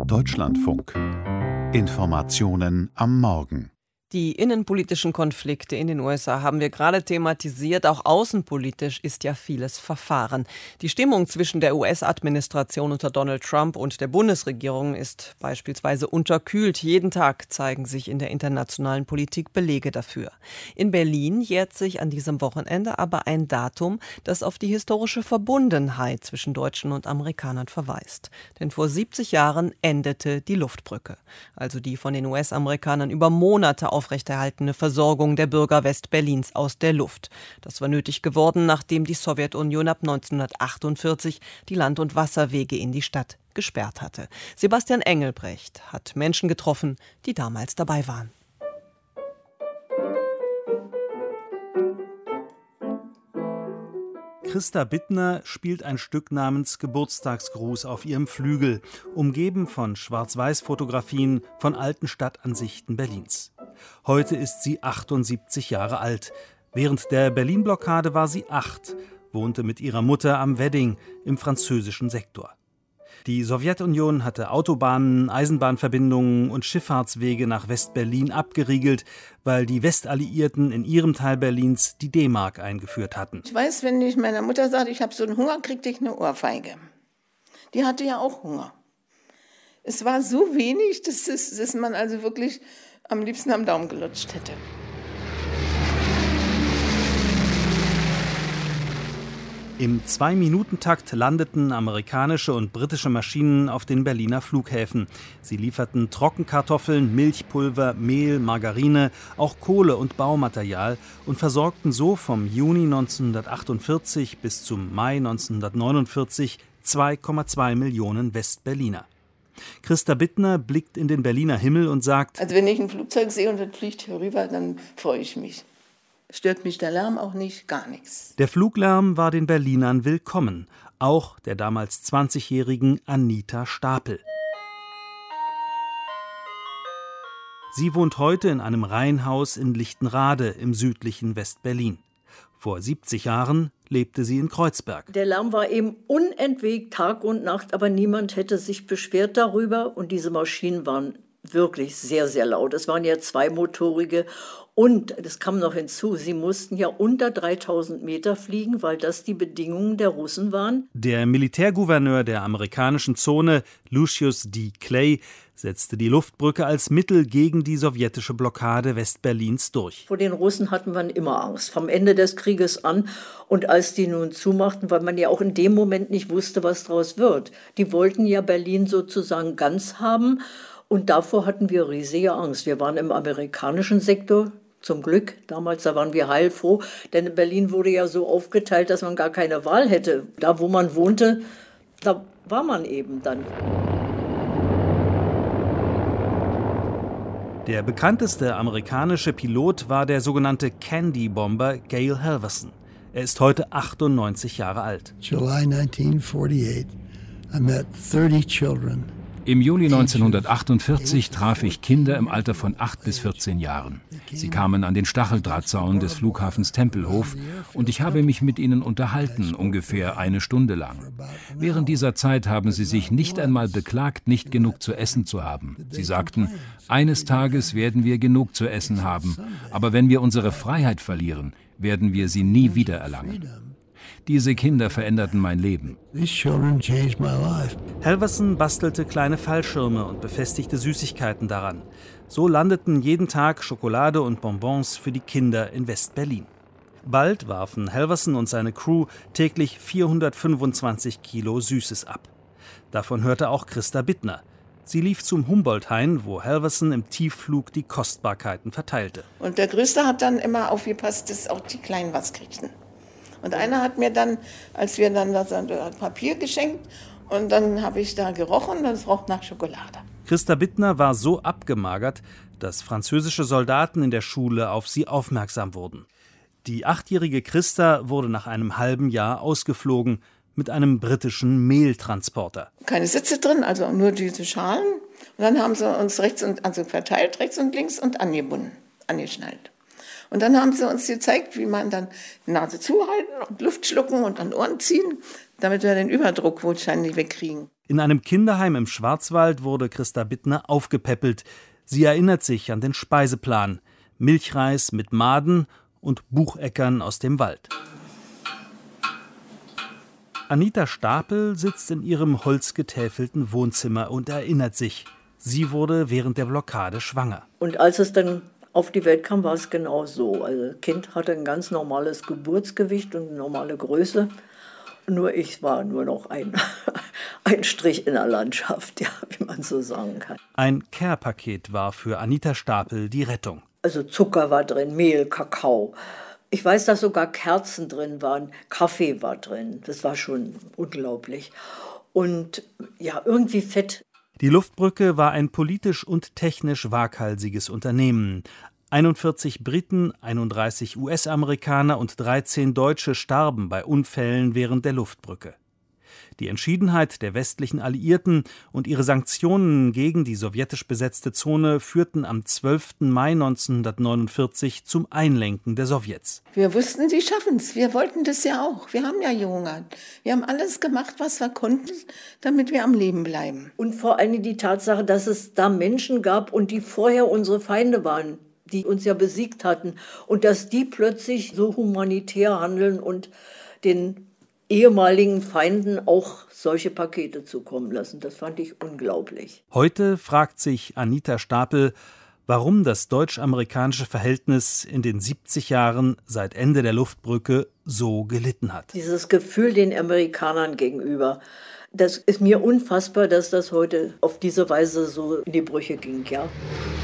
Deutschlandfunk. Informationen am Morgen. Die innenpolitischen Konflikte in den USA haben wir gerade thematisiert. Auch außenpolitisch ist ja vieles verfahren. Die Stimmung zwischen der US-Administration unter Donald Trump und der Bundesregierung ist beispielsweise unterkühlt. Jeden Tag zeigen sich in der internationalen Politik Belege dafür. In Berlin jährt sich an diesem Wochenende aber ein Datum, das auf die historische Verbundenheit zwischen Deutschen und Amerikanern verweist. Denn vor 70 Jahren endete die Luftbrücke, also die von den US-Amerikanern über Monate aufrechterhaltene Versorgung der Bürger Westberlins aus der Luft. Das war nötig geworden, nachdem die Sowjetunion ab 1948 die Land- und Wasserwege in die Stadt gesperrt hatte. Sebastian Engelbrecht hat Menschen getroffen, die damals dabei waren. Christa Bittner spielt ein Stück namens Geburtstagsgruß auf ihrem Flügel, umgeben von Schwarz-Weiß-Fotografien von alten Stadtansichten Berlins. Heute ist sie 78 Jahre alt. Während der Berlin-Blockade war sie 8, wohnte mit ihrer Mutter am Wedding im französischen Sektor. Die Sowjetunion hatte Autobahnen, Eisenbahnverbindungen und Schifffahrtswege nach West-Berlin abgeriegelt, weil die Westalliierten in ihrem Teil Berlins die D-Mark eingeführt hatten. Ich weiß, wenn ich meiner Mutter sage, ich habe so einen Hunger, kriegte ich eine Ohrfeige. Die hatte ja auch Hunger. Es war so wenig, dass man also wirklich am liebsten am Daumen gelutscht hätte. Im 2-Minuten-Takt landeten amerikanische und britische Maschinen auf den Berliner Flughäfen. Sie lieferten Trockenkartoffeln, Milchpulver, Mehl, Margarine, auch Kohle und Baumaterial und versorgten so vom Juni 1948 bis zum Mai 1949 2,2 Millionen Westberliner. Christa Bittner blickt in den Berliner Himmel und sagt: Also wenn ich ein Flugzeug sehe und das fliegt hier rüber, dann freue ich mich. Stört mich der Lärm auch nicht, gar nichts. Der Fluglärm war den Berlinern willkommen, auch der damals 20-jährigen Anita Stapel. Sie wohnt heute in einem Reihenhaus in Lichtenrade im südlichen West-Berlin. Vor 70 Jahren lebte sie in Kreuzberg. Der Lärm war eben unentwegt Tag und Nacht, aber niemand hätte sich beschwert darüber. Und diese Maschinen waren wirklich sehr, sehr laut. Es waren ja zweimotorige und das kam noch hinzu, sie mussten ja unter 3000 Meter fliegen, weil das die Bedingungen der Russen waren. Der Militärgouverneur der amerikanischen Zone, Lucius D. Clay, setzte die Luftbrücke als Mittel gegen die sowjetische Blockade Westberlins durch. Vor den Russen hatten wir immer Angst, vom Ende des Krieges an. Und als die nun zumachten, weil man ja auch in dem Moment nicht wusste, was daraus wird. Die wollten ja Berlin sozusagen ganz haben. Und davor hatten wir riesige Angst. Wir waren im amerikanischen Sektor, zum Glück. Damals, da waren wir heilfroh, denn Berlin wurde ja so aufgeteilt, dass man gar keine Wahl hätte. Da, wo man wohnte, da war man eben dann. Der bekannteste amerikanische Pilot war der sogenannte Candy-Bomber Gail Halvorsen. Er ist heute 98 Jahre alt. July 1948, I met 30 children. Im Juli 1948 traf ich Kinder im Alter von 8 bis 14 Jahren. Sie kamen an den Stacheldrahtzaun des Flughafens Tempelhof und ich habe mich mit ihnen unterhalten, ungefähr eine Stunde lang. Während dieser Zeit haben sie sich nicht einmal beklagt, nicht genug zu essen zu haben. Sie sagten, eines Tages werden wir genug zu essen haben, aber wenn wir unsere Freiheit verlieren, werden wir sie nie wieder erlangen. Diese Kinder veränderten mein Leben. Halvorsen bastelte kleine Fallschirme und befestigte Süßigkeiten daran. So landeten jeden Tag Schokolade und Bonbons für die Kinder in West-Berlin. Bald warfen Halvorsen und seine Crew täglich 425 Kilo Süßes ab. Davon hörte auch Christa Bittner. Sie lief zum Humboldt-Hain, wo Halvorsen im Tiefflug die Kostbarkeiten verteilte. Und der Größte hat dann immer aufgepasst, dass auch die Kleinen was kriegten. Und einer hat mir dann, als wir dann das Papier geschenkt, und dann habe ich da gerochen, das roch nach Schokolade. Christa Bittner war so abgemagert, dass französische Soldaten in der Schule auf sie aufmerksam wurden. Die 8-jährige Christa wurde nach einem halben Jahr ausgeflogen mit einem britischen Mehltransporter. Keine Sitze drin, also nur diese Schalen. Und dann haben sie uns verteilt, rechts und links und angeschnallt. Und dann haben sie uns gezeigt, wie man dann die Nase zuhalten und Luft schlucken und an Ohren ziehen, damit wir den Überdruck wahrscheinlich wegkriegen. In einem Kinderheim im Schwarzwald wurde Christa Bittner aufgepäppelt. Sie erinnert sich an den Speiseplan: Milchreis mit Maden und Bucheckern aus dem Wald. Anita Stapel sitzt in ihrem holzgetäfelten Wohnzimmer und erinnert sich, sie wurde während der Blockade schwanger. Und als es dann auf die Welt kam, war es genau so. Also das Kind hatte ein ganz normales Geburtsgewicht und eine normale Größe. Nur ich war nur noch ein Strich in der Landschaft, ja, wie man so sagen kann. Ein Care-Paket war für Anita Stapel die Rettung. Also Zucker war drin, Mehl, Kakao. Ich weiß, dass sogar Kerzen drin waren, Kaffee war drin. Das war schon unglaublich. Und ja, irgendwie Fett. Die Luftbrücke war ein politisch und technisch waghalsiges Unternehmen. 41 Briten, 31 US-Amerikaner und 13 Deutsche starben bei Unfällen während der Luftbrücke. Die Entschiedenheit der westlichen Alliierten und ihre Sanktionen gegen die sowjetisch besetzte Zone führten am 12. Mai 1949 zum Einlenken der Sowjets. Wir wussten, sie schaffen es. Wir wollten das ja auch. Wir haben ja gehungert. Wir haben alles gemacht, was wir konnten, damit wir am Leben bleiben. Und vor allem die Tatsache, dass es da Menschen gab und die vorher unsere Feinde waren, die uns ja besiegt hatten. Und dass die plötzlich so humanitär handeln und den ehemaligen Feinden auch solche Pakete zukommen lassen. Das fand ich unglaublich. Heute fragt sich Anita Stapel, warum das deutsch-amerikanische Verhältnis in den 70 Jahren seit Ende der Luftbrücke so gelitten hat. Dieses Gefühl den Amerikanern gegenüber, das ist mir unfassbar, dass das heute auf diese Weise so in die Brüche ging, ja.